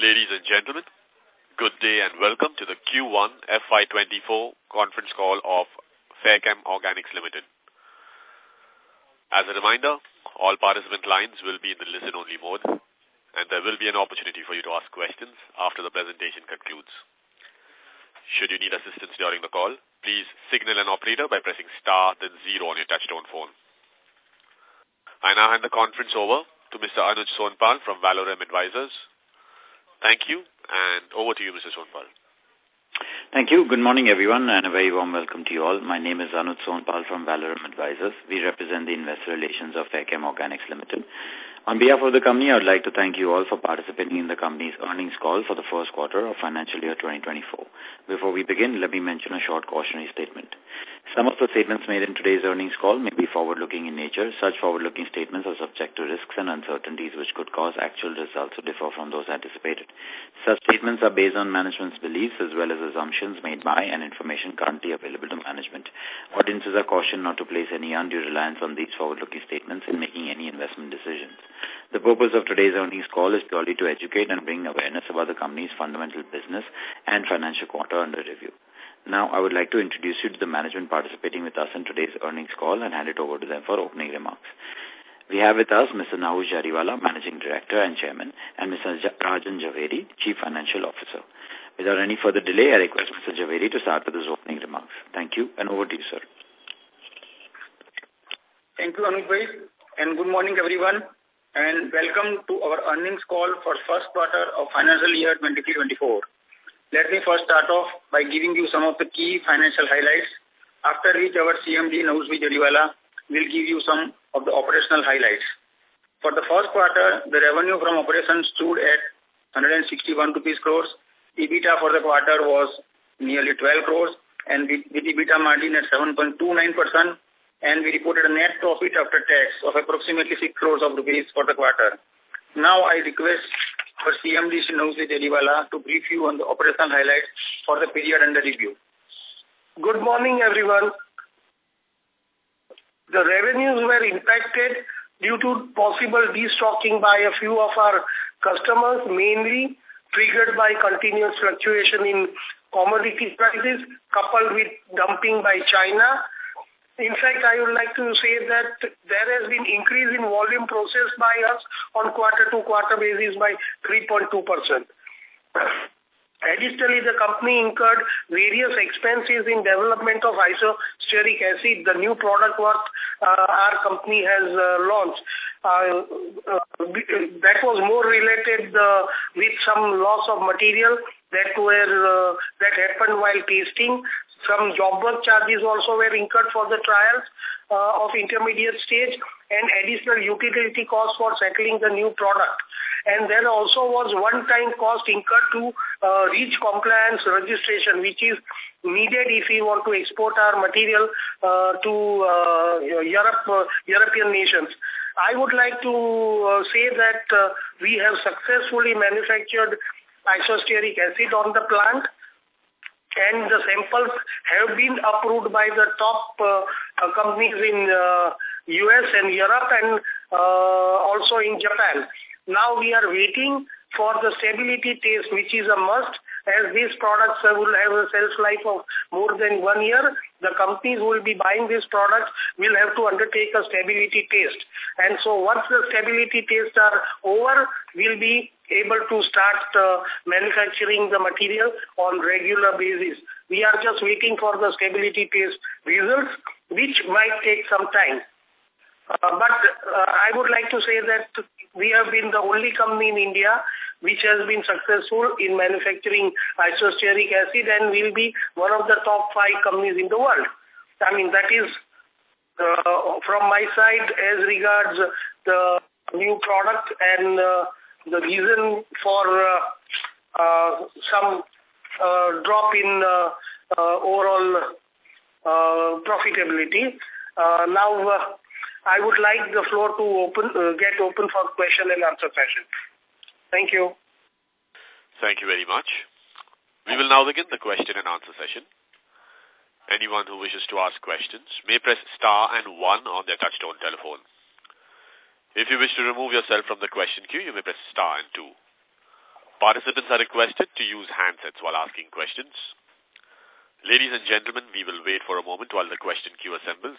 Ladies and gentlemen, good day and welcome to the Q1 FY24 conference call of Fairchem Organics Limited. As a reminder, all participant lines will be in the listen-only mode, and there will be an opportunity for you to ask questions after the presentation concludes. Should you need assistance during the call, please signal an operator by pressing star then 0 on your touchtone phone. I now hand the conference over to Mr. Anuj Sonpal from Valorem Advisors. Thank you, and over to you, Mr. Sonpal. Thank you. Good morning, everyone, and a very warm welcome to you all. My name is Anuj Sonpal from Valorem Advisors. We represent the investor relations of Fairchem Organics Limited. On behalf of the company, I would like to thank you all for participating in the company's earnings call for the first quarter of financial year 2024. Before we begin, let me mention a short cautionary statement. Some of the statements made in today's earnings call may be forward-looking in nature. Such forward-looking statements are subject to risks and uncertainties which could cause actual results to differ from those anticipated. Such statements are based on management's beliefs as well as assumptions made by and information currently available to management. Audiences are cautioned not to place any undue reliance on these forward-looking statements in making any investment decisions. The purpose of today's earnings call is purely to educate and bring awareness about the company's fundamental business and financial quarter under review. Now, I would like to introduce you to the management participating with us in today's earnings call and hand it over to them for opening remarks. We have with us Mr. Nahush Jariwala, Managing Director and Chairman, and Mr. Rajan Jhaveri, Chief Financial Officer. Without any further delay, I request Mr. Jhaveri to start with his opening remarks. Thank you, and over to you, sir. Thank you, Anuj bhai, and good morning, everyone, and welcome to our earnings call for first quarter of financial year 2023-24. Let me first start off by giving you some of the key financial highlights, after which our CMD, Nahush Jariwala, will give you some of the operational highlights. For the first quarter, the revenue from operations stood at 161 crores. EBITDA for the quarter was nearly 12 crores, and with EBITDA margin at 7.29%, and we reported a net profit after tax of approximately 6 crores of rupees for the quarter. Now I request for CMD Nahush Jariwala to brief you on the operational highlights for the period under review. Good morning, everyone. The revenues were impacted due to possible destocking by a few of our customers, mainly triggered by continuous fluctuation in commodity prices coupled with dumping by China. In fact, I would like to say that there has been increase in volume processed by us on quarter-to-quarter basis by 3.2%. Additionally, the company incurred various expenses in development of isosteric acid, the new product what our company has launched. That was more related with some loss of material that happened while testing. Some job work charges also were incurred for the trials of intermediate stage, and additional utility costs for settling the new product. And there also was one-time cost incurred to reach compliance registration, which is needed if we want to export our material to European nations. I would like to say that we have successfully manufactured isosteric acid on the plant, and the samples have been approved by the top companies in US and Europe and also in Japan. Now we are waiting for the stability test, which is a must, as these products will have a shelf life of more than 1 year. The companies who will be buying these products will have to undertake a stability test. And so once the stability tests are over, we'll be able to start manufacturing the material on regular basis. We are just waiting for the stability test results, which might take some time. But I would like to say that we have been the only company in India which has been successful in manufacturing isosteric acid, and will be one of the top 5 companies in the world. I mean, that is from my side as regards the new product and the reason for some drop in overall profitability. Now, I would like the floor to get open for question and answer session. Thank you. Thank you very much. We will now begin the question and answer session. Anyone who wishes to ask questions may press star and 1 on their touchtone telephone. If you wish to remove yourself from the question queue, you may press star and 2. Participants are requested to use handsets while asking questions. Ladies and gentlemen, we will wait for a moment while the question queue assembles.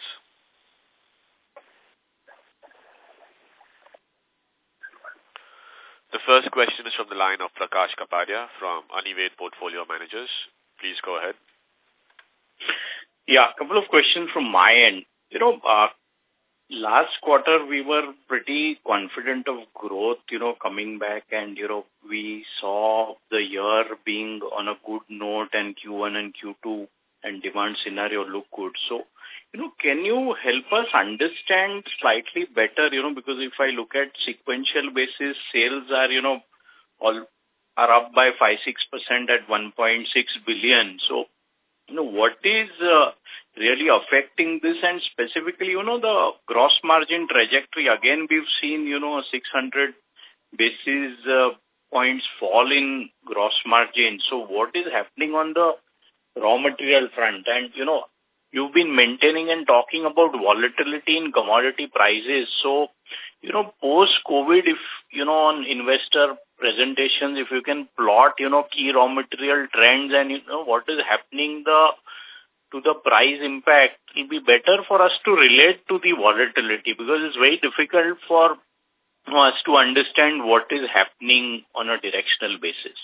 The first question is from the line of Prakash Kapadia from Anived Portfolio Managers. Please go ahead. Yeah, a couple of questions from my end. Last quarter we were pretty confident of growth, coming back, and, we saw the year being on a good note, and Q1 and Q2 and demand scenario look good. So, can you help us understand slightly better, because if I look at sequential basis, sales are, are up by 5-6% at 1.6 billion. So, what is really affecting this, and specifically, the gross margin trajectory? Again, we've seen, a 600 basis points fall in gross margin. So what is happening on the raw material front? And, you've been maintaining and talking about volatility in commodity prices. So, post-COVID, if, on investor presentations, if you can plot, key raw material trends and, what is happening to the price impact, it will be better for us to relate to the volatility, because it's very difficult for us to understand what is happening on a directional basis.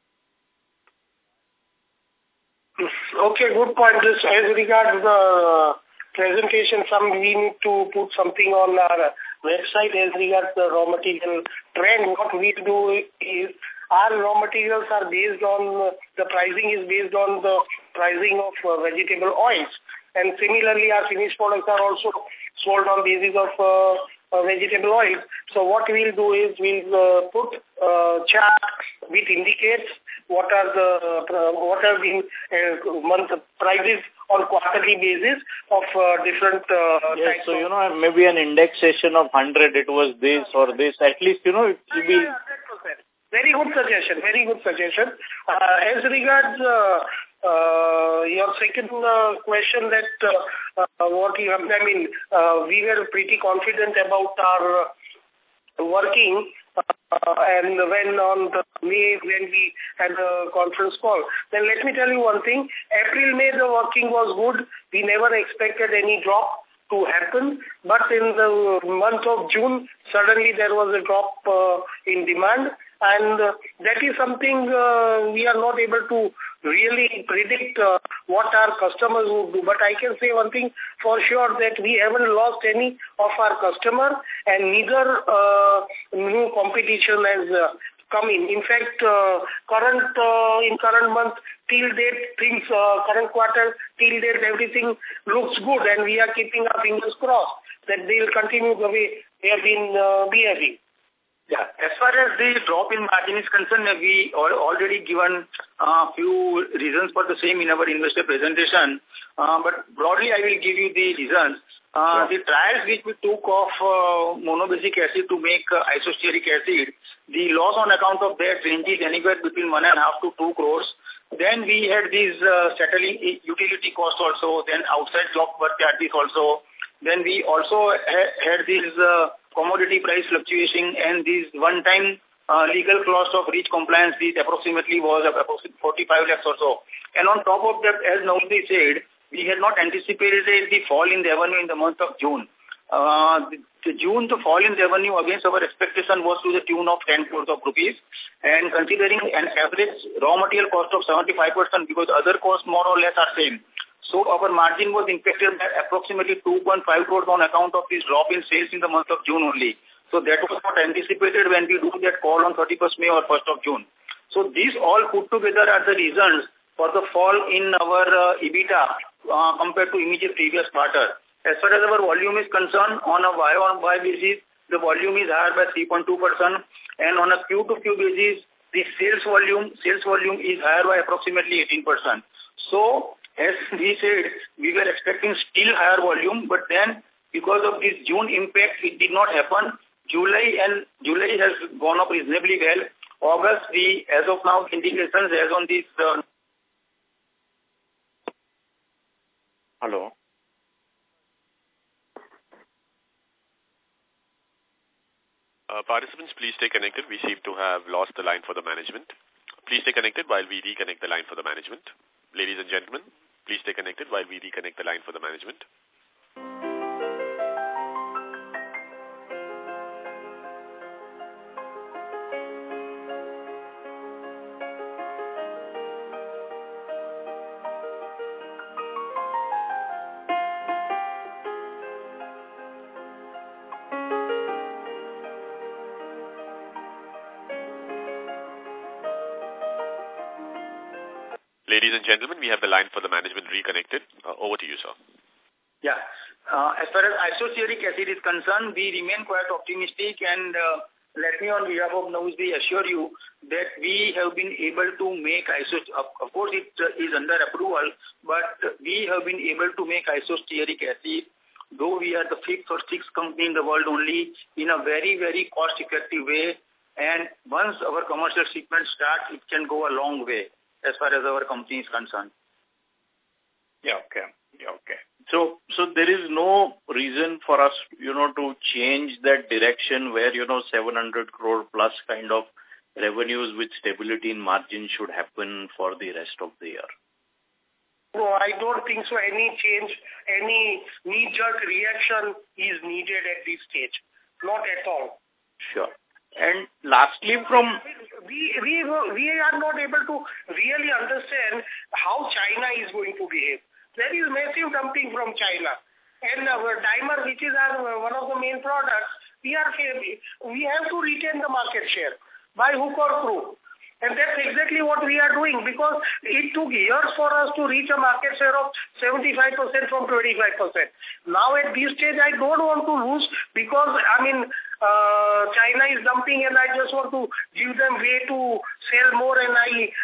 Okay, good point. This, as regards the presentation, we need to put something on our website as regards the raw material trend. What we do is our raw materials are based on, the pricing is based on the pricing of vegetable oils. And similarly, our finished products are also sold on basis of vegetable oils. So what we'll do is we'll put chart which indicates what are the month prices on quarterly basis of different yes, so maybe an indexation of 100, it was this or this, at least it will be. 100%. Very good suggestion. As regards your second question, that we were pretty confident about our working, and when on the May, when we had a conference call, then let me tell you one thing. April, May, the working was good. We never expected any drop to happen, but in the month of June, suddenly there was a drop in demand, and that is something we are not able to really predict what our customers would do. But I can say one thing for sure, that we haven't lost any of our customer, and neither new competition has come in. In fact, in current month till date, things, current quarter till date, everything looks good, and we are keeping our fingers crossed that they will continue the way they have been behaving. Yeah, as far as the drop in margin is concerned, we already given a few reasons for the same in our investor presentation. But broadly, I will give you the reasons. The trials which we took of monobasic acid to make isostearic acid, the loss on account of that ranges anywhere between 1.5 to 2 crores. Then we had these settling utility costs also, then outside job work charges also. Then we also had these commodity price fluctuation and these one-time legal cost of REACH compliance, which approximately was approximately 45 lakhs or so. And on top of that, as Naomi said, we had not anticipated the fall in revenue in the month of June. The fall in revenue against our expectation was to the tune of 10 crores of rupees. And considering an average raw material cost of 75%, because other costs more or less are same. So our margin was impacted by approximately 2.5 crores on account of this drop in sales in the month of June only. So that was not anticipated when we do that call on 31st May or 1st of June. So these all put together are the reasons for the fall in our EBITDA compared to immediate previous quarter. As far as our volume is concerned, on a Y-on-Y basis, the volume is higher by 3.2%, and on a Q-to-Q basis, the sales volume is higher by approximately 18%. So as we said, we were expecting still higher volume, but then because of this June impact, it did not happen. July has gone up reasonably well. August, as of now, indications as on this. Hello. Participants, please stay connected. We seem to have lost the line for the management. Please stay connected while we reconnect the line for the management. Ladies and gentlemen, please stay connected while we reconnect the line for the management. Ladies and gentlemen, we have the line for the management reconnected. Over to you, sir. Yeah. As far as isostearic acid is concerned, we remain quite optimistic, and let me on behalf of Navusbi assure you that we have been able to make of course it is under approval, but we have been able to make isostearic acid, though we are the 5th or 6th company in the world only, in a very, very cost-effective way. And once our commercial shipments start, it can go a long way as far as our company is concerned. Yeah, okay. So there is no reason for us, to change that direction where, 700 crore plus kind of revenues with stability in margin should happen for the rest of the year. No, I don't think so. Any change, any knee-jerk reaction is needed at this stage. Not at all. Sure. And lastly, from... We are not able to really understand how China is going to behave. There is massive dumping from China. And our dimer, which is one of the main products, we have to retain the market share by hook or crook. And that's exactly what we are doing, because it took years for us to reach a market share of 75% from 25%. Now at this stage, I don't want to lose because, China is dumping and I just want to give them way to sell more and I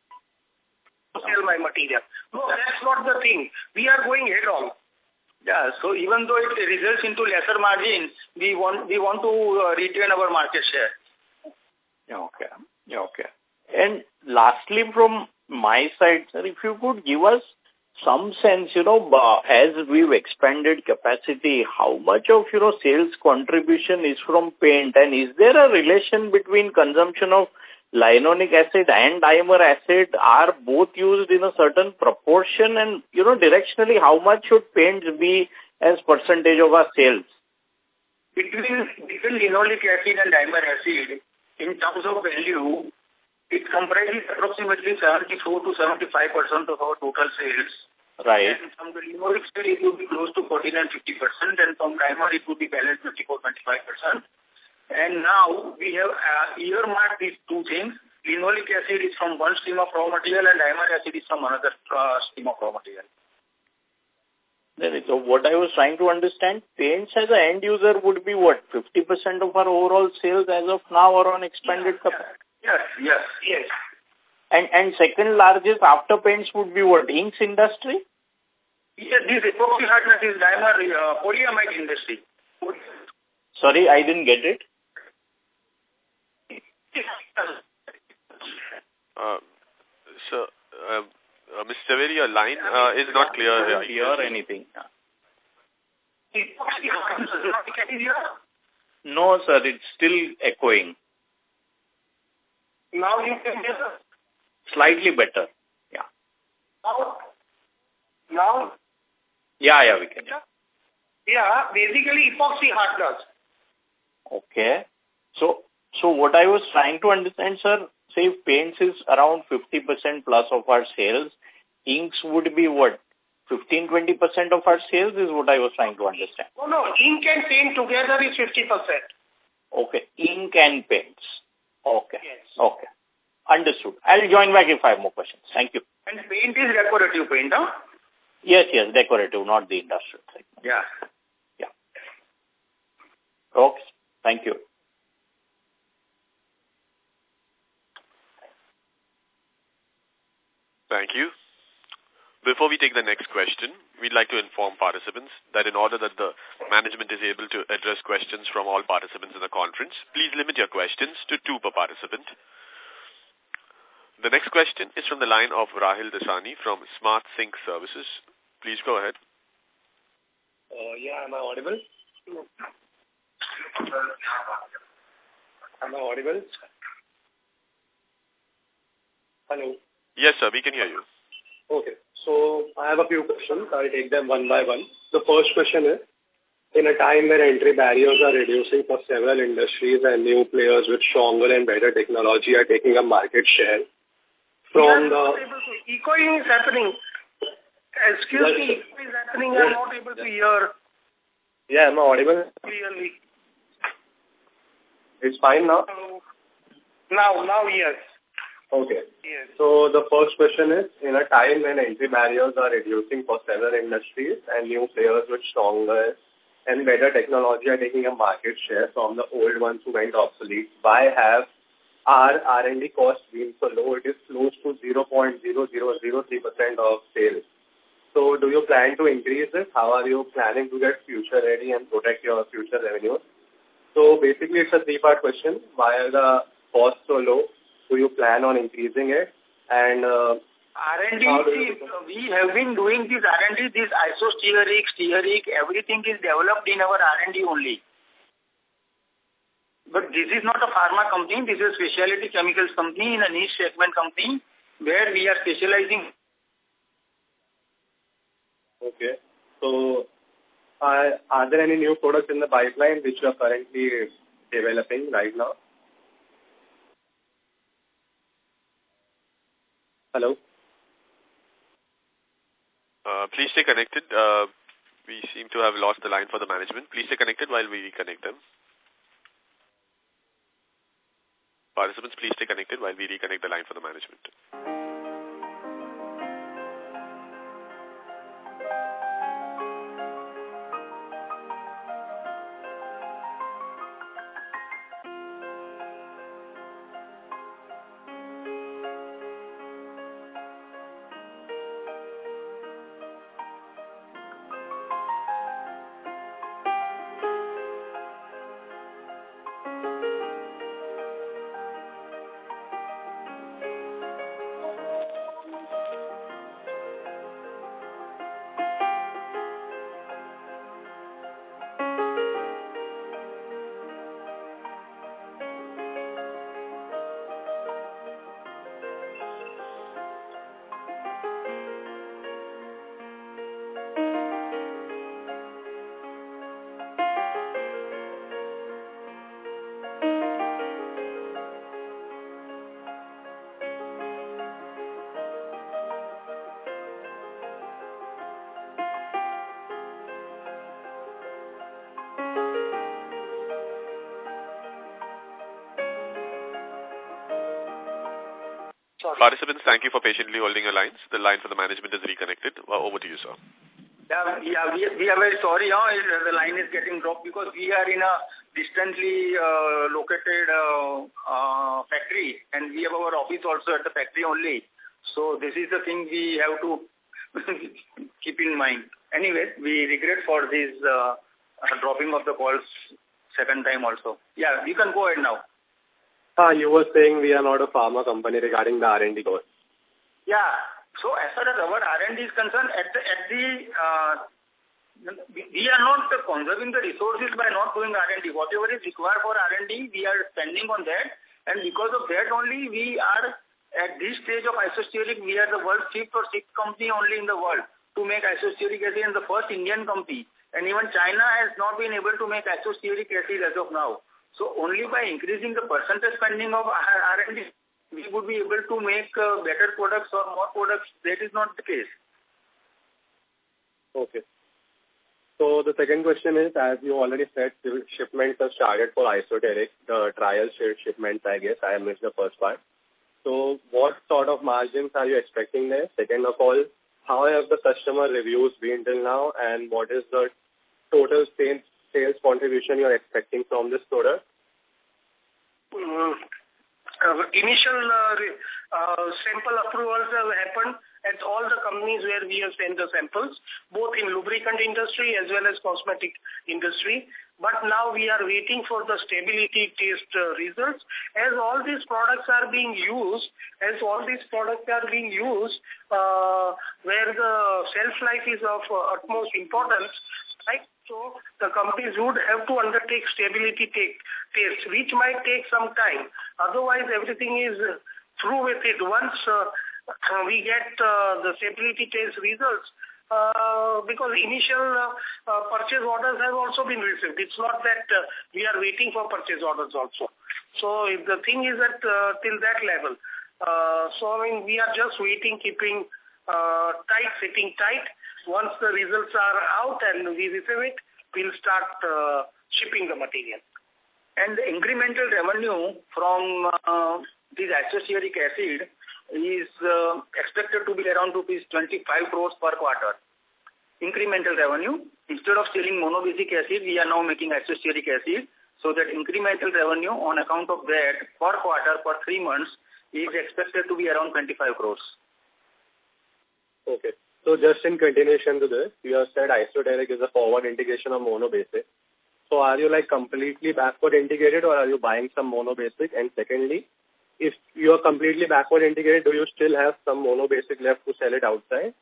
sell my material. No, that's not the thing. We are going head on. Yeah, so even though it results into lesser margins, we want to retain our market share. Okay. And lastly, from my side, sir, if you could give us some sense, as we've expanded capacity, how much of, sales contribution is from paint? And is there a relation between consumption of linoleic acid and dimer acid? Are both used in a certain proportion? And, directionally, how much should paints be as percentage of our sales? Between linoleic acid and dimer acid, in terms of value, it comprises approximately 74 to 75% of our total sales. Right. And from the linoleic side, it would be close to 49-50%, and from dimer, it would be balanced 54-25%. And now we have earmarked these two things. Linoleic acid is from one stream of raw material, and dimer acid is from another stream of raw material. So what I was trying to understand, paints as an end user would be what, 50% of our overall sales as of now or on expanded capacity? Yes. And second largest after paints would be what, inks industry? Yes, this epoxy hardness is dimer, polyamide industry. Sorry, I didn't get it. Mr. Javeri, your line is not clear. I don't hear anything. No, sir, it's still echoing. Now you can hear? Slightly better. Yeah. Now? Yeah, we can. Yeah, basically epoxy hardness. Okay. So what I was trying to understand, sir, say if paints is around 50% plus of our sales, inks would be what? 15-20% of our sales is what I was trying to understand. No, ink and paint together is 50%. Okay, ink and paints. Okay. Yes. Okay. Understood. I'll join back if I have more questions. Thank you. And paint is decorative paint, huh? Yes, decorative, not the industrial segment. Yeah. Okay. Thank you. Thank you. Before we take the next question, we'd like to inform participants that in order that the management is able to address questions from all participants in the conference, please limit your questions to 2 per participant. The next question is from the line of Rahil Dasani from Smart Sync Services. Please go ahead. Am I audible? Am I audible? Hello? Yes, sir, we can hear you. Okay. So I have a few questions. I'll take them one by one. The first question is, in a time when entry barriers are reducing for several industries and new players with stronger and better technology are taking a market share from the... Echoing is happening. Excuse me, echoing is happening. I'm not able to hear. Yeah, am I audible? Clearly. It's fine now? Now, yes. Okay. Yes. So the first question is, in a time when entry barriers are reducing for several industries and new players with stronger and better technology are taking a market share from the old ones who went obsolete, why have our R&D costs been so low? It is close to 0.0003% of sales. So do you plan to increase it? How are you planning to get future ready and protect your future revenues? So basically it's a three-part question. Why are the costs so low? Do you plan on increasing it? And R&D, we have been doing this R&D, this isosteric, everything is developed in our R&D only. But this is not a pharma company, this is a specialty chemicals company in a niche segment company where we are specializing. Okay. So are there any new products in the pipeline which you are currently developing right now? Hello? Please stay connected. We seem to have lost the line for the management. Please stay connected while we reconnect them. Participants, please stay connected while we reconnect the line for the management. Participants, thank you for patiently holding your lines. The line for the management is reconnected. Over to you, sir. Yeah, we are very sorry. The line is getting dropped because we are in a distantly located factory and we have our office also at the factory only. So this is the thing we have to keep in mind. Anyway, we regret for this dropping of the calls second time also. Yeah, you can go ahead now. You were saying we are not a pharma company regarding the R&D cost. Yeah. So as far as our R&D is concerned, we are not conserving the resources by not doing R&D. Whatever is required for R&D, we are spending on that. And because of that only, we are at this stage of isosteric, we are the world's fifth or sixth company only in the world to make isosteric acid and the first Indian company. And even China has not been able to make isosteric acid as of now. So only by increasing the percentage spending of R&D, we would be able to make better products or more products. That is not the case. Okay. So the second question is, as you already said, shipments have started for Isoteric, the trial shipments, I guess. I missed the first part. So what sort of margins are you expecting there? Second of all, how have the customer reviews been till now, and what is the total sales contribution you are expecting from this product? Initial sample approvals have happened at all the companies where we have sent the samples, both in lubricant industry as well as cosmetic industry. But now we are waiting for the stability test results. As all these products are being used, where the shelf life is of utmost importance, right? So the companies would have to undertake stability tests, which might take some time. Otherwise, everything is through with it. Once we get the stability test results, because initial purchase orders have also been received. It's not that we are waiting for purchase orders also. So if the thing is at till that level. We are just waiting, keeping sitting tight. Once the results are out and we receive it, we'll start shipping the material. And the incremental revenue from this isosteric acid is expected to be around rupees 25 crores per quarter. Incremental revenue. Instead of selling monobasic acid, we are now making isosteric acid. So that incremental revenue on account of that per quarter, per 3 months, is expected to be around 25 crores. Okay. So just in continuation to this, you have said Isotonic is a forward integration of monobasic. So are you completely backward integrated or are you buying some monobasic? And secondly, if you are completely backward integrated, do you still have some monobasic left to sell it outside?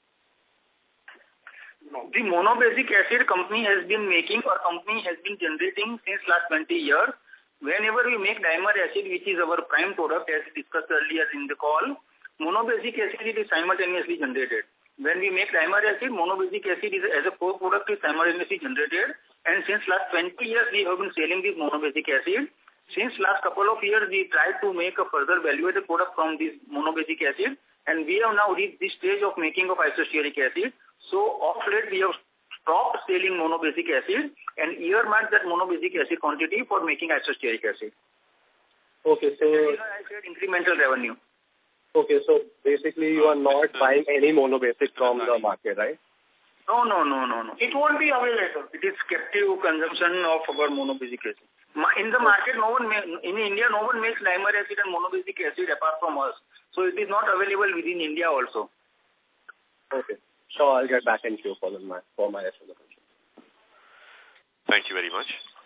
No. The monobasic acid company has been generating since last 20 years. Whenever we make dimer acid, which is our prime product as discussed earlier in the call, monobasic acid is simultaneously generated. When we make dimer acid, monobasic acid is as a co-product is simultaneously generated. And since last 20 years, we have been selling this monobasic acid. Since last couple of years, we tried to make a further value-added product from this monobasic acid. And we have now reached this stage of making of isosteric acid. So, of late, we have stopped selling monobasic acid and earmarked that monobasic acid quantity for making isosteric acid. Okay, so I said incremental revenue. Okay, so basically you are not buying any monobasic from the market, right? No. It won't be available. It is captive consumption of our monobasic acid. In the market, in India, no one makes dimer acid and monobasic acid apart from us. So it is not available within India also. Okay. So I'll get back in queue for my rest of the question. Thank you very much.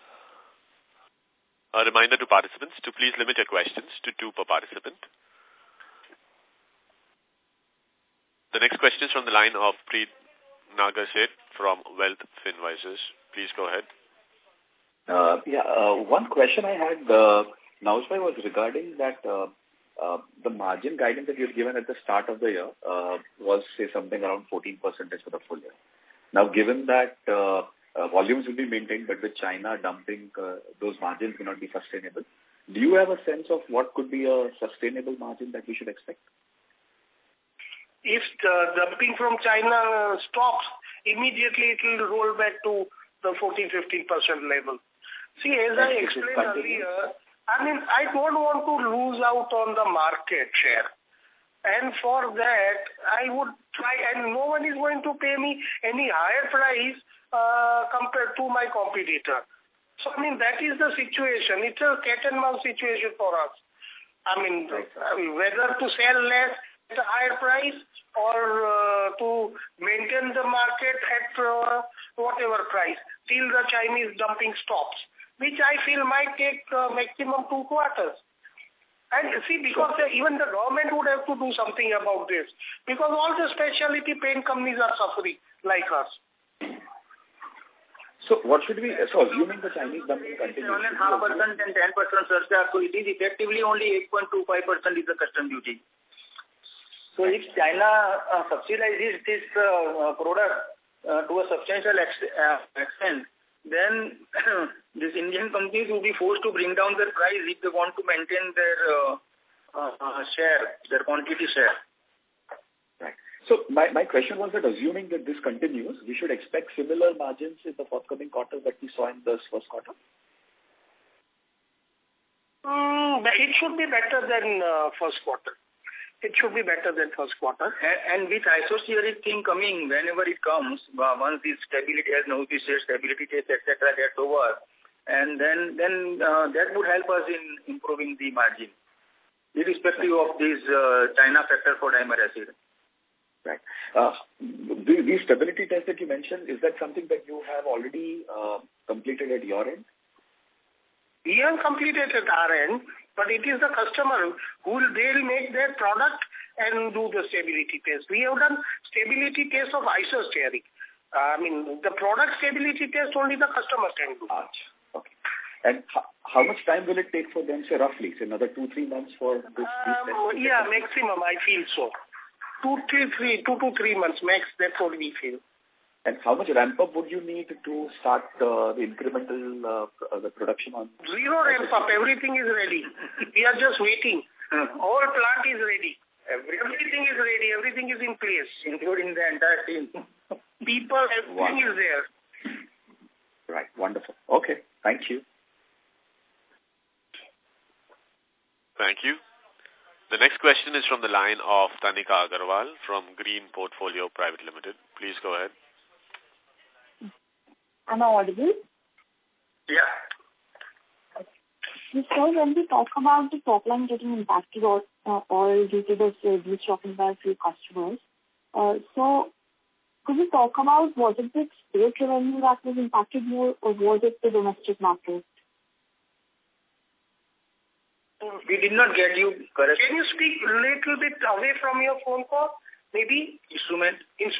A reminder to participants to please limit your questions to 2 per participant. The next question is from the line of Preet Nagarset from Wealth Finvisors. Please go ahead. One question I had, Naozbhai, was regarding that the margin guidance that you had given at the start of the year was, say, something around 14% for the full year. Now, given that volumes will be maintained, but with China dumping, those margins may not be sustainable, do you have a sense of what could be a sustainable margin that we should expect? If the dumping from China stops, immediately it will roll back to the 14-15% level. See, as I explained earlier, I don't want to lose out on the market share. And for that, I would try, and no one is going to pay me any higher price compared to my competitor. So, that is the situation. It's a cat and mouse situation for us. Whether to sell less at a higher price or to maintain the market at whatever price till the Chinese dumping stops, which I feel might take maximum 2 quarters. And see, because even the government would have to do something about this, because all the specialty paint companies are suffering like us. So what should we, assuming the Chinese dumping continues? 7.5% and 10% surcharge, so it is effectively only 8.25% is the custom duty. So if China subsidizes this product to a substantial extent, then these Indian companies will be forced to bring down their price if they want to maintain their share, their quantity share. Right. So my question was that assuming that this continues, we should expect similar margins in the forthcoming quarters that we saw in this first quarter? It should be better than first quarter. It should be better than first quarter. And with isosteric thing coming, whenever it comes, once this stability, as Naozbhai said, stability test, etc., gets over, and then that would help us in improving the margin, irrespective of this China factor for dimer acid. Right. The stability test that you mentioned, is that something that you have already completed at your end? We have completed at our end, but it is the customer they'll make their product and do the stability test. We have done stability test of isostearic. The product stability test only the customer can do. Okay. And how much time will it take for them, say roughly? Say another 2-3 months for this test? Yeah, maximum, I feel so. 2 to 3 months max, that's what we feel. And how much ramp-up would you need to start the incremental the production on? Zero ramp-up. Everything is ready. We are just waiting. All plant is ready. Everything is ready. Everything is in place. Including the entire team. People, everything is there. Right. Wonderful. Okay. Thank you. Thank you. The next question is from the line of Tanika Agarwal from Green Portfolio Private Limited. Please go ahead. Am I audible? Yeah. So when we talk about the top line getting impacted or due to the restocking by a few customers, so could you talk about was it the export revenue that was impacted more or was it the domestic market? We did not get you correct. Can you speak a little bit away from your phone call? Maybe? Instrument.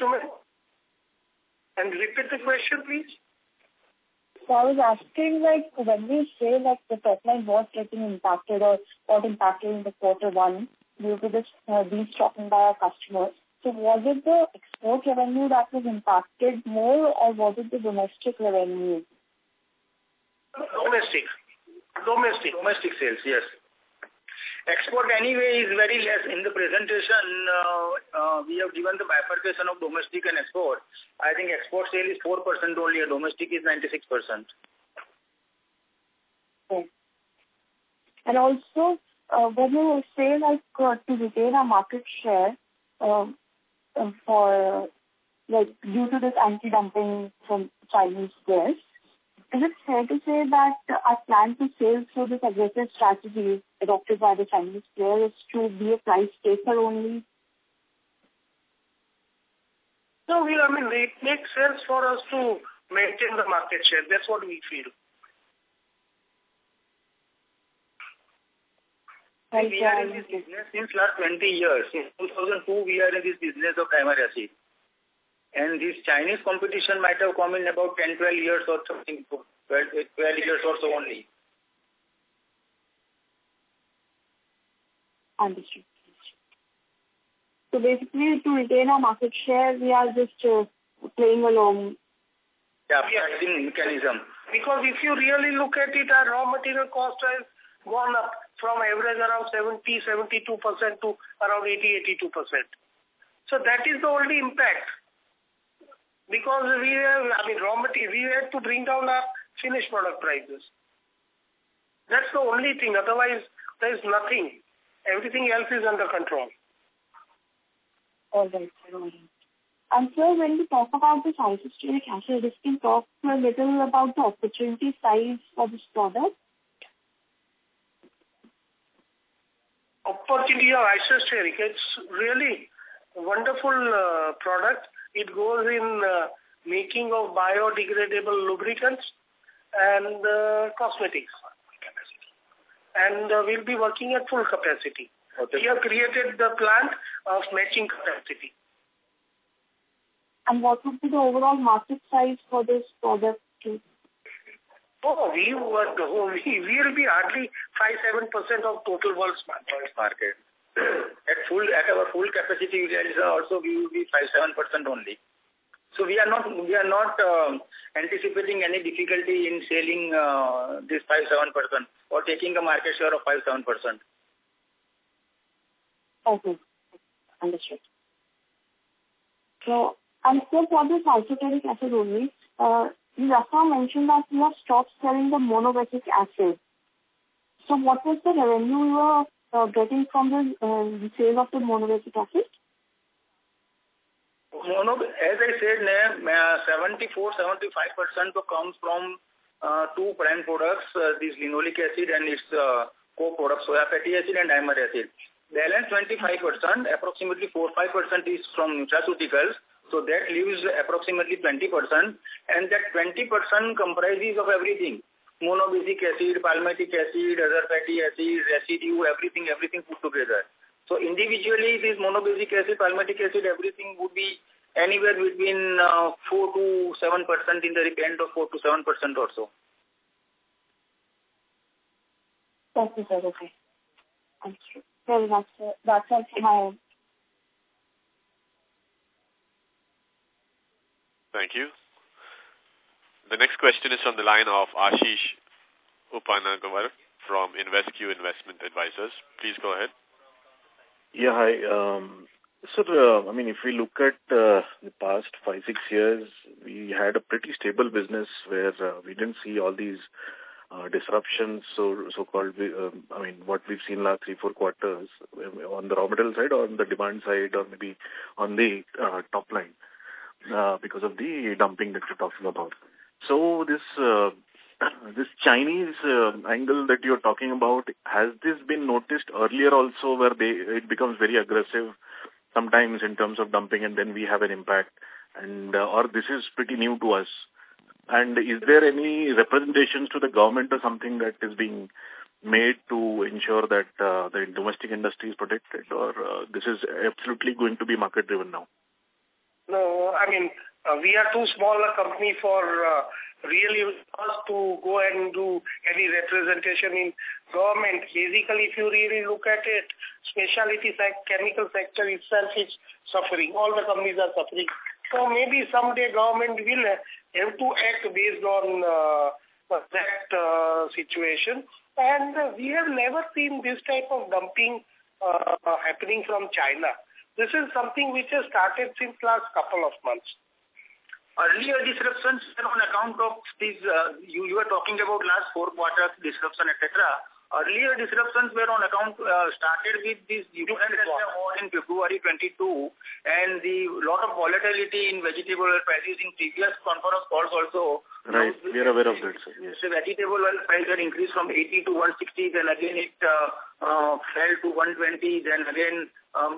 And repeat the question, please. So I was asking, when we say the top line was getting impacted or got impacted in the quarter one due to this restocking by our customers, so was it the export revenue that was impacted more or was it the domestic revenue? Domestic sales, yes. Export anyway is very less. In the presentation, we have given the bifurcation of domestic and export. I think export sale is 4% only, and domestic is 96%. Okay. And also, when you say to retain our market share for due to this anti-dumping from Chinese players, is it fair to say that our plan to sell through this aggressive strategy adopted by the Chinese players is to be a price taker only? No, it makes sense for us to maintain the market share. That's what we feel. We are in this business since last 20 years. In 2002, we are in this business of primary acid. And this Chinese competition might have come in about 10, 12 years or something, 12 years or so only. Understood. So basically, to retain our market share, we are just playing along. Yeah, pricing mechanism. Because if you really look at it, our raw material cost has gone up from average around 72% to around 82%. So that is the only impact. Because we have, raw material, we had to bring down our finished product prices. That's the only thing. Otherwise, there is nothing. Everything else is under control. All right. And so when we talk about this isostearic acid, can you talk a little about the opportunity size for this product? Opportunity of isostearic, it's really a wonderful product. It goes in making of biodegradable lubricants and cosmetics. And we'll be working at full capacity. Okay. We have created the plant of matching capacity. And what would be the overall market size for this product? Oh, we will be hardly 5-7% of total world's market. At our full capacity utilization also we will be 5-7% only. So we are not anticipating any difficulty in selling this 5-7% or taking a market share of 5-7%. Okay, understood. So for this isoteric acid only, you also mentioned that you have stopped selling the monovacic acid. So what was the revenue you were getting from the sale of the monovacic acid? As I said, 74-75% comes from two prime products, this linoleic acid and its co-products, soya fatty acid and dimer acid. balance 25%, approximately 4-5% is from nutraceuticals. So that leaves approximately 20%. And that 20% comprises of everything. Monobasic acid, palmitic acid, other fatty acids, residue, everything put together. So individually, this monobasic acid, palmitic acid, everything would be anywhere between 4 to 7% in the range of 4 to 7% or so. Okay, sir. Okay. Thank you very much, sir. That's all from my end. Thank you. The next question is from the line of Ashish Upanagavar from InvestQ Investment Advisors. Please go ahead. Yeah, hi. Sir, I mean, if we look at the past 5-6 years, we had a pretty stable business where we didn't see all these disruptions, so-called, I mean, what we've seen last 3-4 quarters on the raw material side or on the demand side or maybe on the top line because of the dumping that you're talking about. So this Chinese angle that you're talking about, has this been noticed earlier also where it becomes very aggressive sometimes in terms of dumping and then we have an impact, and or this is pretty new to us? And is there any representations to the government or something that is being made to ensure that the domestic industry is protected, or this is absolutely going to be market driven now? No, I mean, we are too small a company for really us to go and do any representation in government. Basically, if you really look at it, specialty chemical sector itself is suffering. All the companies are suffering. So maybe someday government will have to act based on that situation. And we have never seen this type of dumping happening from China. This is something which has started since last couple of months. Earlier disruptions were on account of these, you were talking about last 4 quarters disruption, etc. Earlier disruptions were on account, started with this Ukraine war in February 22, and the lot of volatility in vegetable oil prices in previous conference calls also. Right, we are aware of that, sir. Yes. The vegetable oil price had increased from 80 to 160, then again it fell to 120, then again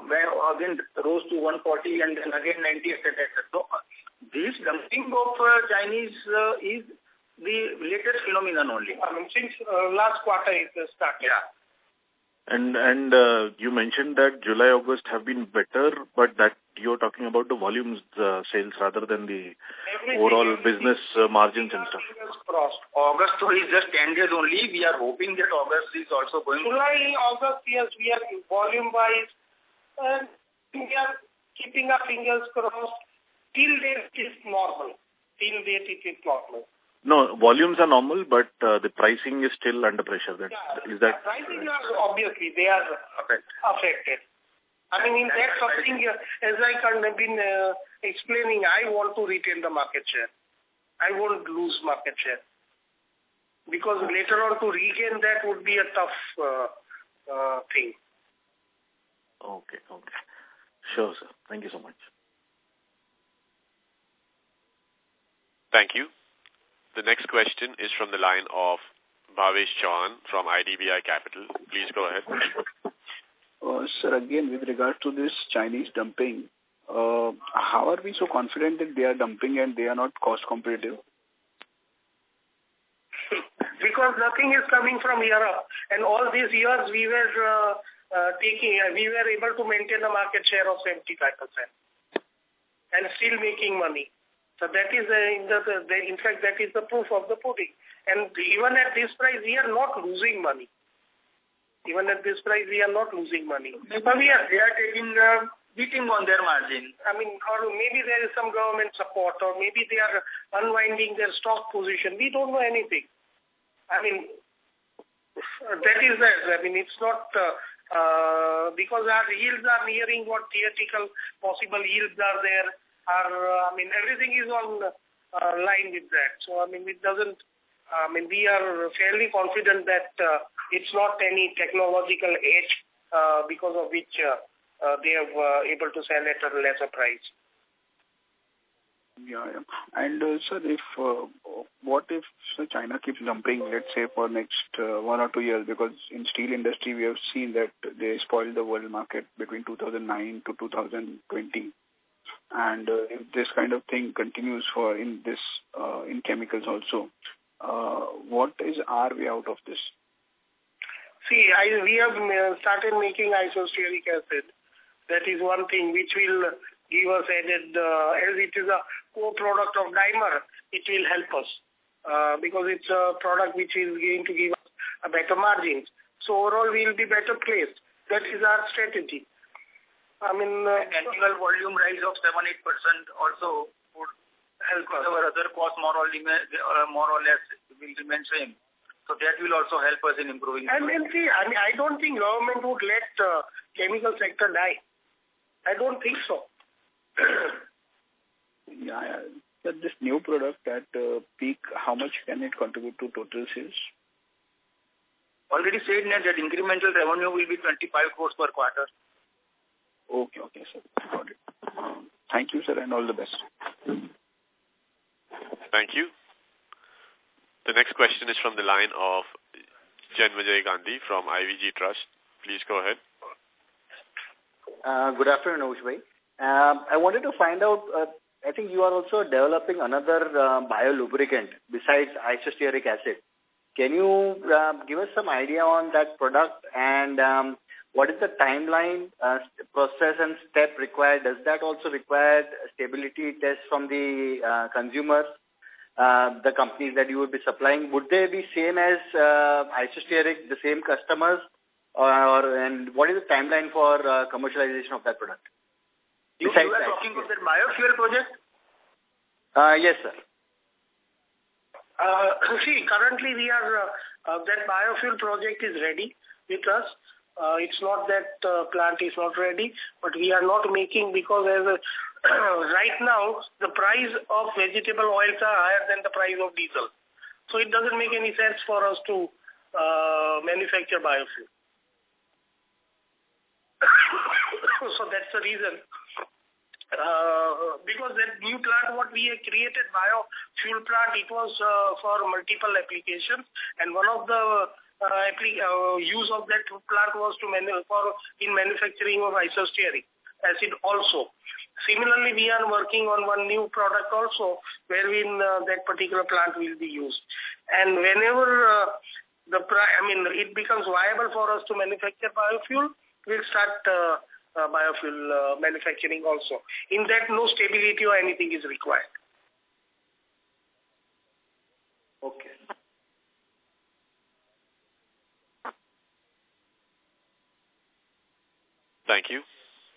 rose to 140, and then again 90, etc. So this dumping of Chinese is the latest phenomenon only. I mean, since last quarter it started. Yeah. And you mentioned that July, August have been better, but that you're talking about the volumes sales rather than the overall business margins and stuff. August is just ended only. We are hoping that August is also going. July, August, yes, we are volume-wise, and we are keeping our fingers crossed. Till date it is normal. No, volumes are normal, but the pricing is still under pressure. Is that pricing are obviously they are affected. I mean, in that something, as I have been explaining, I want to retain the market share. I won't lose market share. Because later on to regain that would be a tough thing. Okay. Sure, sir. Thank you so much. Thank you. The next question is from the line of Bhavesh Chauhan from IDBI Capital. Please go ahead. Sir, again, with regard to this Chinese dumping, how are we so confident that they are dumping and they are not cost competitive? Because nothing is coming from Europe. And all these years we were we were able to maintain a market share of 75% and still making money. So that is, in fact, that is the proof of the pudding. And even at this price, we are not losing money. They are taking beating on their margin. I mean, or maybe there is some government support, or maybe they are unwinding their stock position. We don't know anything. I mean, that is that. I mean, it's not because our yields are nearing what theoretical possible yields are there. I mean, everything is on line with that. So, I mean, it doesn't, we are fairly confident that it's not any technological edge because of which they have able to sell at a lesser price. Yeah. And, sir, what if China keeps dumping, let's say, for next 1 or 2 years? Because in steel industry, we have seen that they spoiled the world market between 2009 to 2020. And if this kind of thing continues in chemicals also, what is our way out of this? See, we have started making isostearic acid. That is one thing which will give us added, as it is a co-product of dimer, it will help us because it's a product which is going to give us a better margins. So overall, we will be better placed. That is our strategy. I mean, annual volume rise of 7-8% also would help us. Our other costs more or less will remain same. So that will also help us in improving. And see, I don't think government would let chemical sector die. I don't think so. Yeah. But this new product at peak, how much can it contribute to total sales? Already said that incremental revenue will be 25 crores per quarter. Okay, sir. Got it. Thank you, sir, and all the best. Thank you. The next question is from the line of Janmajay Gandhi from IVG Trust. Please go ahead. Good afternoon, Anuj bhai. I wanted to find out, I think you are also developing another biolubricant besides isostearic acid. Can you give us some idea on that product and what is the timeline, process and step required? Does that also require stability tests from the consumers, the companies that you would be supplying? Would they be same as isostearic, the same customers? And what is the timeline for commercialization of that product? You are talking about the biofuel project? Yes, sir. See, currently we are, that biofuel project is ready with us. It's not that plant is not ready, but we are not making because right now the price of vegetable oils are higher than the price of diesel. So it doesn't make any sense for us to manufacture biofuel. So that's the reason. Because that new plant, what we have created, biofuel plant, it was for multiple applications, and one of the use of that plant was in manufacturing of isostearic acid also. Similarly, we are working on one new product also, wherein that particular plant will be used. And whenever it becomes viable for us to manufacture biofuel, we'll start biofuel manufacturing also. In that, no stability or anything is required. Okay. Thank you.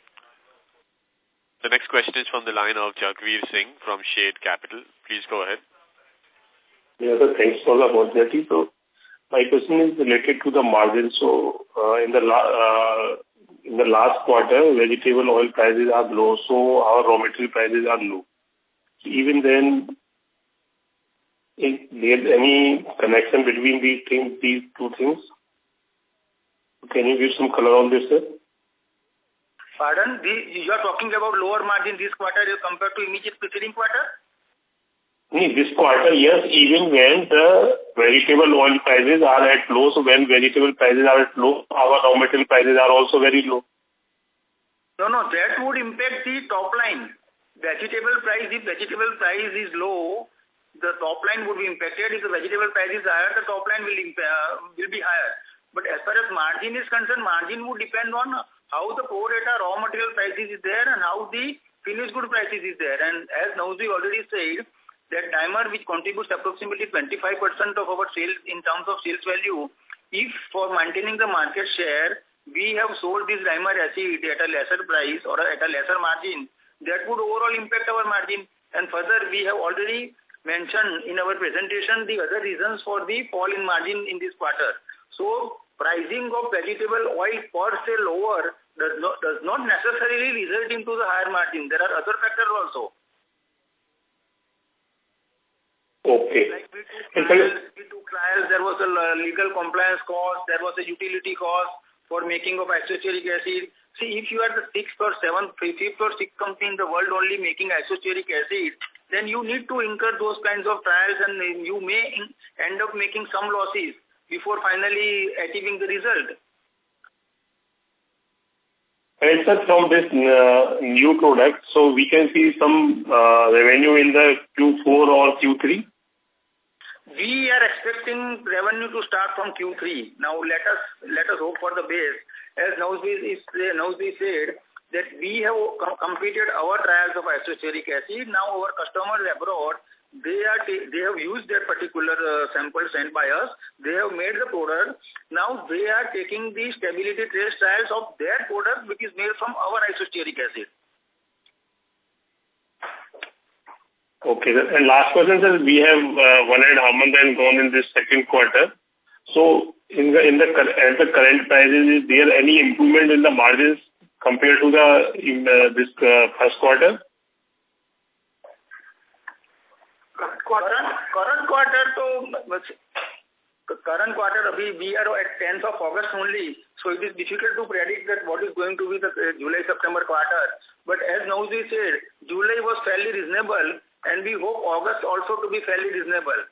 The next question is from the line of Jagveer Singh from Shade Capital. Please go ahead. Yeah, sir, thanks for the opportunity. So, my question is related to the margin. So, in the last quarter, vegetable oil prices are low, so our raw material prices are low. Even then, is there any connection between these two things? Can you give some color on this, sir? Pardon? You are talking about lower margin this quarter compared to immediate preceding quarter? This quarter, yes, even when the vegetable oil prices are at low, so when vegetable prices are at low, our raw material prices are also very low. No, that would impact the top line. If vegetable price is low, the top line would be impacted. If the vegetable price is higher, the top line will be higher. But as far as margin is concerned, margin would depend on how the pro rata raw material prices is there and how the finished good prices is there. And as Nauzi already said, that dimer which contributes approximately 25% of our sales in terms of sales value, if for maintaining the market share, we have sold this dimer acid at a lesser price or at a lesser margin, that would overall impact our margin. And further, we have already mentioned in our presentation the other reasons for the fall in margin in this quarter. So, pricing of vegetable oil per se lower does not necessarily result into the higher margin. There are other factors also. Okay. Like we took trials, there was a legal compliance cost, there was a utility cost for making of isostearic acid. See, if you are the fifth or sixth company in the world only making isostearic acid, then you need to incur those kinds of trials, and you may end up making some losses before finally achieving the result. And sir, from this new product, so we can see some revenue in the Q4 or Q3? We are expecting revenue to start from Q3. Now let us hope for the best. As Nausbi said, that we have completed our trials of isosteric acid. Now our customers abroad, they have used that particular sample sent by us. They have made the product. Now they are taking the stability trace trials of their product, which is made from our isosteric acid. Okay, and last question, sir. We have 1.5 months and gone in this second quarter. So at the current prices, is there any improvement in the margins compared to this first quarter? Current quarter, we are at 10th of August only, so it is difficult to predict that what is going to be the July-September quarter. But as Nausbi said, July was fairly reasonable, and we hope August also to be fairly reasonable.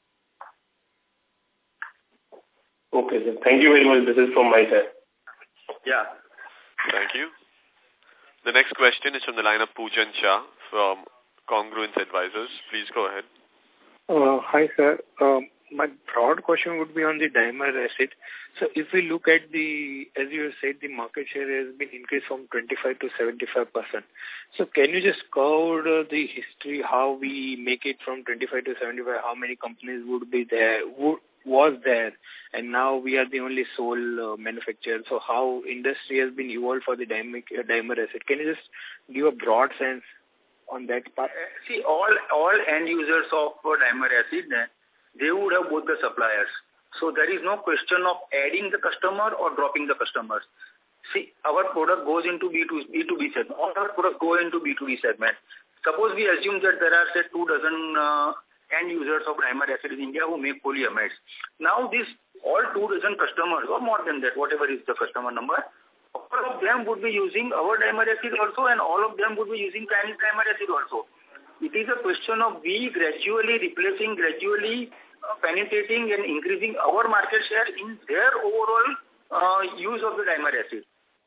Okay, sir. Thank you very much. This is from my side. Yeah. Thank you. The next question is from the line of Poojan Shah from Congruence Advisors. Please go ahead. Hi, sir. My broad question would be on the dimer acid. So if we look at as you said, the market share has been increased from 25 to 75%. So can you just cover the history, how we make it from 25 to 75, how many companies would be there, was there, and now we are the only sole manufacturer. So how industry has been evolved for the dimer acid. Can you just give a broad sense on that part? See, all end users of dimer acid, they would have both the suppliers. So there is no question of adding the customer or dropping the customers. See, our product goes into B2B segment. All our products go into B2B segment. Suppose we assume that there are, say, 24 end users of dimer acid in India who make polyamides. Now, all 24 customers, or more than that, whatever is the customer number, all of them would be using our dimer acid also, and all of them would be using Chinese dimer acid also. It is a question of we gradually replacing, penetrating and increasing our market share in their overall use of the dimer acid.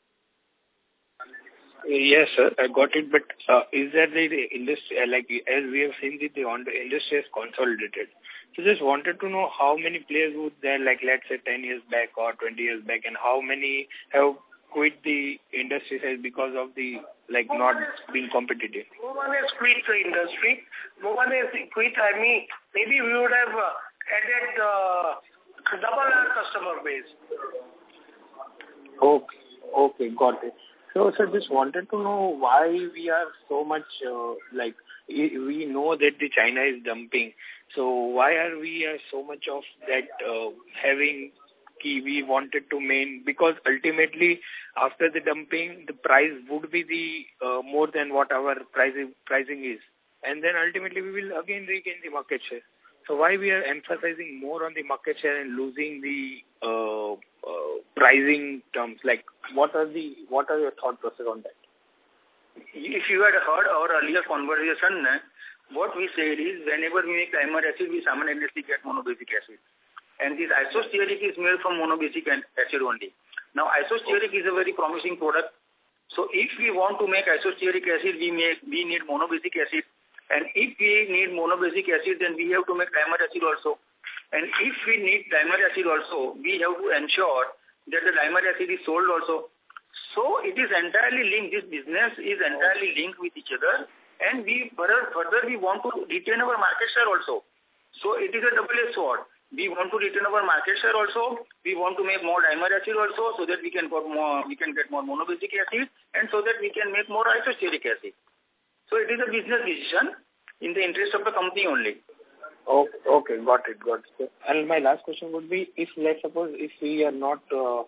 Yes, sir, I got it. But is that the industry, like as we have seen, the industry has consolidated. So just wanted to know how many players would there, like let's say 10 years back or 20 years back, and how many have quit the industry size because of the not being competitive? No one has quit the industry. No one has quit. I mean, maybe we would have added double our customer base. Okay, got it. So, sir, just wanted to know why we are so much, we know that the China is dumping. So, why are we so much of that having we wanted to main? Because ultimately, after the dumping, the price would be the more than what our pricing is. And then ultimately, we will again regain the market share. So, why we are emphasizing more on the market share and losing the pricing terms? Like, what are your thought process on that? If you had heard our earlier conversation, what we said is whenever we make dimer acid, we simultaneously get monobasic acid. And this isosteric is made from monobasic acid only. Now, isosteric is a very promising product. So, if we want to make isosteric acid, we need monobasic acid. And if we need monobasic acid, then we have to make dimer acid also. And if we need dimer acid also, we have to ensure that the dimer acid is sold also. So it is entirely linked. This business is entirely linked with each other. And further we want to retain our market share also. So it is a double-edged sword. We want to retain our market share also. We want to make more dimer acid also, so that we can get more monobasic acid, and so that we can make more isosteric acid. So it is a business decision in the interest of the company only. Okay, got it. And my last question would be, let's suppose if we are not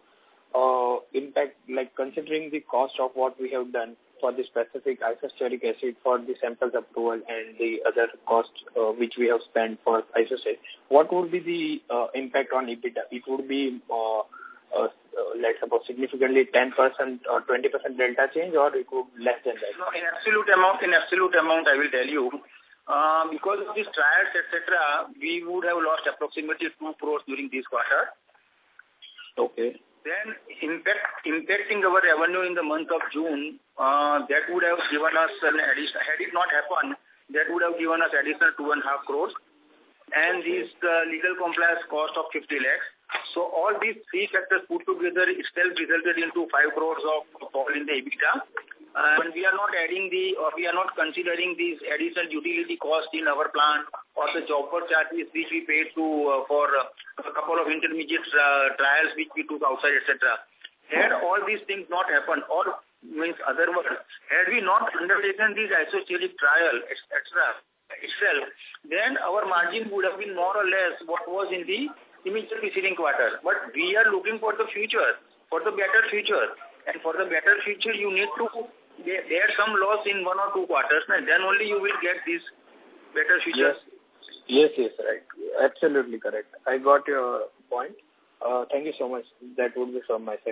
considering the cost of what we have done for the specific isosteric acid for the samples approval and the other costs which we have spent for isosteric, what would be the impact on EBITDA? It would be let's suppose significantly 10% or 20% delta change, or it would be less than that? No, in absolute amount, I will tell you, because of these trials, etc., we would have lost approximately 2 crores during this quarter. Okay. Then impacting our revenue in the month of June, that would have given us an additional, had it not happened, that would have given us additional 2.5 crores. And this legal compliance cost of 50 lakhs. So all these 3 factors put together itself resulted into 5 crores of fall in the EBITDA. And we are not we are not considering these additional utility costs in our plant or the job work charges which we paid to for a couple of intermediate trials which we took outside, etc. Had all these things not happened, or means other words, had we not undertaken these isosteric trial, etc., itself, then our margin would have been more or less what was in the immediate preceding quarter. But we are looking for the future, for the better future. And for the better future, you need to bear some loss in 1 or 2 quarters, and then only you will get this better future. Yes, right. Absolutely correct. I got your point. Thank you so much. That would be from my side.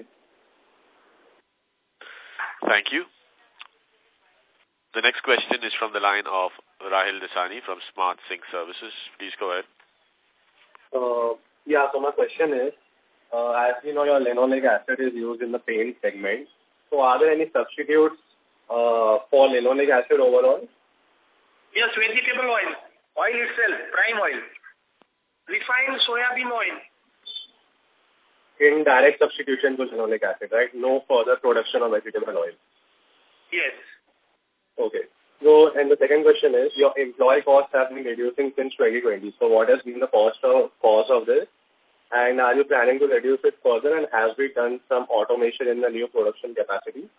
Thank you. The next question is from the line of Rahil Dasani from Smart Sync Services. Please go ahead. So my question is, as you know, your linoleic acid is used in the paint segment. So are there any substitutes for linoleic acid overall? Yes, vegetable oil itself, prime oil, refined soybean oil. In direct substitution to linoleic acid, right? No further production of vegetable oil. Yes. Okay. So, and the second question is, your employee costs have been reducing since 2020. So what has been the cost of this? And are you planning to reduce it further, and have we done some automation in the new production capacity?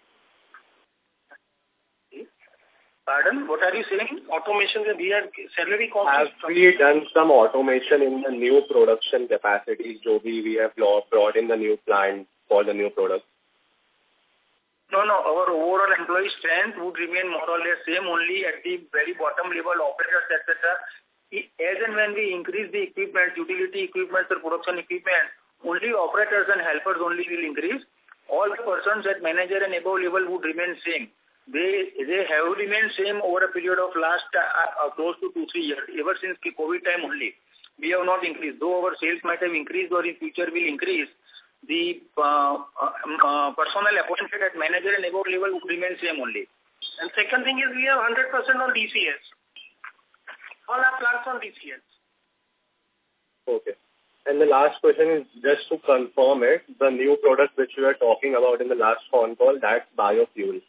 Pardon? What are you saying? Automation, we are salary cost. Have we done some automation in the new production capacity, Joby? We have brought in the new plant for the new product. No. Our overall employee strength would remain more or less same, only at the very bottom level, operators, etc. As and when we increase the equipment, utility equipment or production equipment, only operators and helpers only will increase. All the persons at manager and above level would remain same. They have remained same over a period of last close to 2-3 years, ever since the COVID time only. We have not increased. Though our sales might have increased or in future will increase, the personnel appointed at manager and above level would remain same only. And second thing is we have 100% on DCS. All our plants on DCS. Okay. And the last question is just to confirm it, the new product which we were talking about in the last phone call, that's biofuel.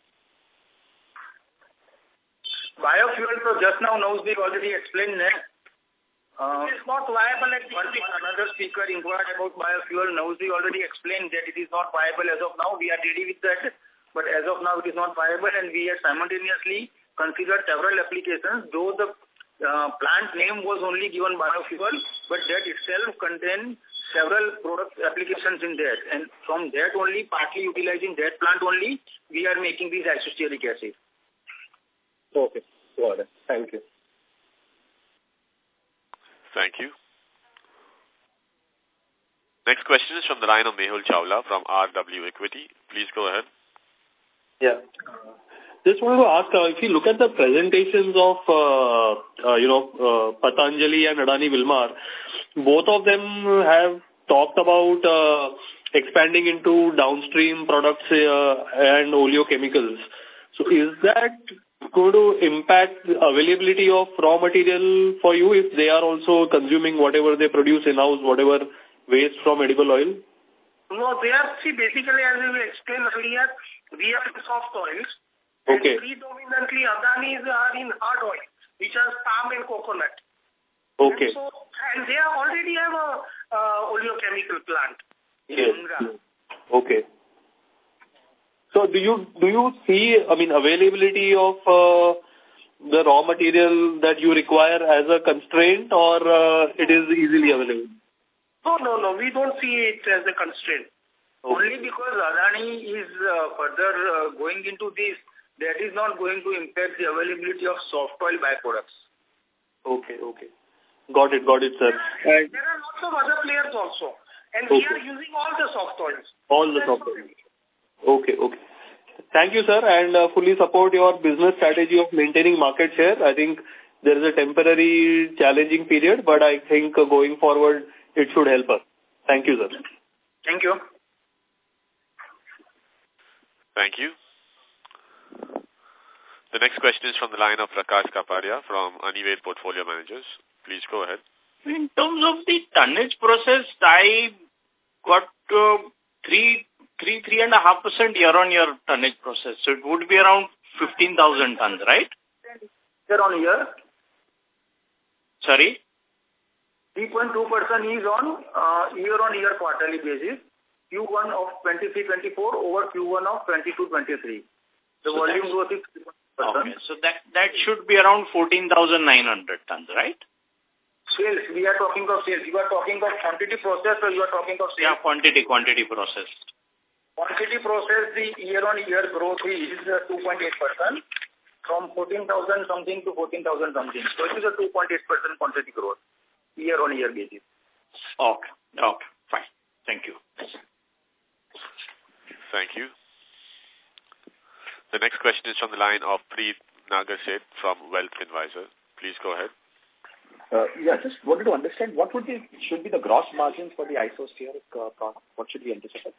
Biofuel, so just now Nausdeep already explained that. It is not viable at another speaker inquired about biofuel. Nausdeep already explained that it is not viable as of now. We are ready with that. But as of now, it is not viable, and we have simultaneously considered several applications, though the plant name was only given biofuel, but that itself contained several product applications in that. And from that only, partly utilizing that plant only, we are making this isosteric acid. Okay, got it. Thank you. Thank you. Next question is from the line of Mehul Chawla from RW Equity. Please go ahead. Yeah. Just wanted to ask, if you look at the presentations of, Patanjali and Adani Wilmar, both of them have talked about expanding into downstream products and oleochemicals. So is that going to impact the availability of raw material for you if they are also consuming whatever they produce in-house, whatever waste from edible oil? No, they are, basically as we explained earlier, we have soft oils. Okay. And predominantly Adani's are in hard oil, which are palm and coconut. Okay. And they already have a oleochemical plant. Yes. Okay. So do you see, availability of the raw material that you require as a constraint, or it is easily available? No, we don't see it as a constraint. Okay. Only because Adani is further going into this, that is not going to impact the availability of soft oil byproducts. Okay. Got it, sir. And there are lots of other players also. And we are using all the soft oils. All the soft oils. Okay. Thank you, sir, and fully support your business strategy of maintaining market share. I think there is a temporary challenging period, but I think going forward, it should help us. Thank you, sir. Thank you. Thank you. The next question is from the line of Prakash Kapadia from Anived Portfolio Managers. Please go ahead. In terms of the tonnage process, I got 3.5% year-on-year tonnage process. So it would be around 15,000 tons, right? Year-on-year. Sorry? 3.2% is on year-on-year quarterly basis. Q1 of 23-24 over Q1 of 22-23. The volume growth is 3.2%. Okay, so that should be around 14,900 tons, right? Sales. We are talking of sales. You are talking of quantity process or you are talking of sales? Yeah, quantity processed. Quantity process, the year-on-year growth is 2.8% from 14,000 something to 14,000 something. So it is a 2.8% quantity growth year-on-year basis. Okay, fine. Thank you. Thank you. The next question is from the line of Preet Nagarset from Wealth Advisor. Please go ahead. Just wanted to understand what should be the gross margins for the isostearic product? What should we anticipate?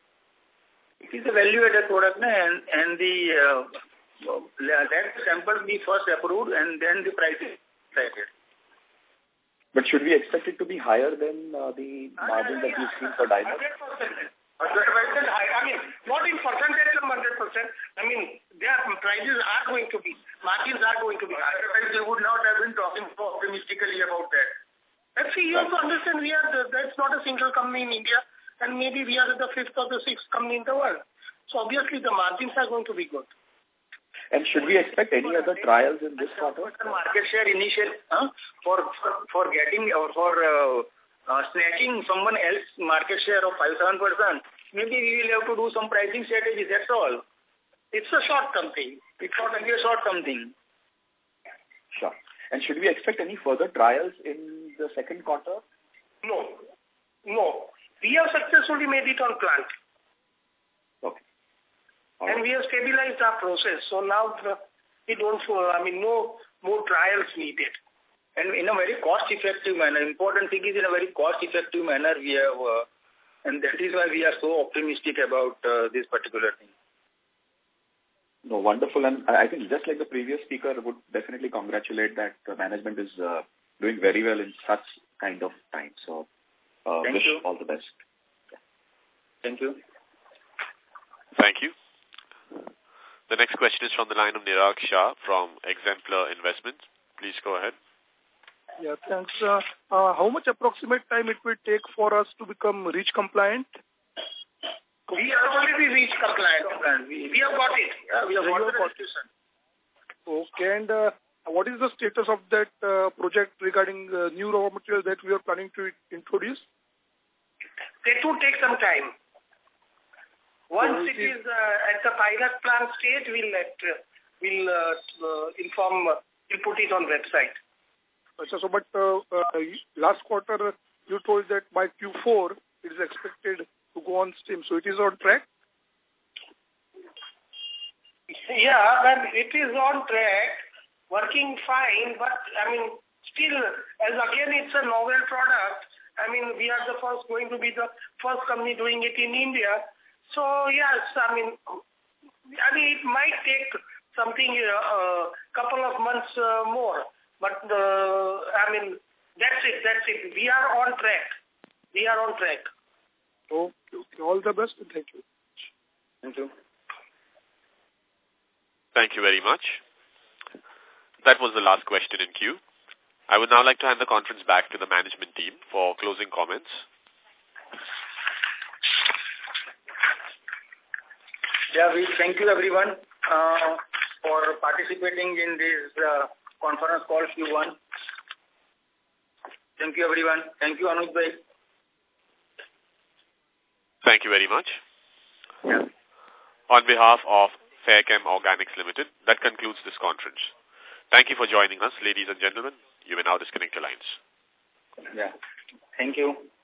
It is a value-added product, and the that sample be first approved and then the price is decided. But should we expect it to be higher than the margin that we've seen for diamond? 100%. I mean, not in percentage of 100%. I mean, their prices are going to be, margins are going to be higher. Otherwise, they would not have been talking so optimistically about that. And see, you have to understand, that's not a single company in India, and maybe we are the fifth or the sixth company in the world. So obviously, the margins are going to be good. And should we expect any other trials in this quarter? Market share initial for getting or for snatching someone else market share of 5-7%. Maybe we will have to do some pricing strategy. That's all. It's a short-term thing. It's not only a short-term thing. Sure. And should we expect any further trials in the second quarter? No. We have successfully made it on plant. Okay. And we have stabilized our process. So now we don't, no more trials needed. And in a very cost-effective manner. Important thing is in a very cost-effective manner we have, and that is why we are so optimistic about this particular thing. No, wonderful. And I think just like the previous speaker, would definitely congratulate that the management is doing very well in such kind of time. So wish you all the best. Yeah. Thank you. Thank you. The next question is from the line of Nirag Shah from Exemplar Investments. Please go ahead. Yeah, thanks. How much approximate time it will take for us to become REACH compliant? We are already REACH compliant. We have got it. Yeah, we have got the registration. Okay, and what is the status of that project regarding new raw material that we are planning to introduce? It will take some time. Once it is at the pilot plant stage, we'll inform, we'll put it on website. So, but last quarter you told that by Q4 it is expected to go on stream. So it is on track? Yeah, but it is on track, working fine. But I mean, still, as again it's a novel product. I mean, we are going to be the first company doing it in India. So yes, I mean, it might take something couple of months more. But that's it. We are on track. Okay. All the best. Thank you. Thank you. Thank you very much. That was the last question in queue. I would now like to hand the conference back to the management team for closing comments. Yeah, we thank you everyone for participating in this conference call Q1. Thank you everyone. Thank you Anuj bhai. Thank you very much. Yeah. On behalf of Fairchem Organics Limited, that concludes this conference. Thank you for joining us, ladies and gentlemen. You may now disconnect your lines. Yeah. Thank you.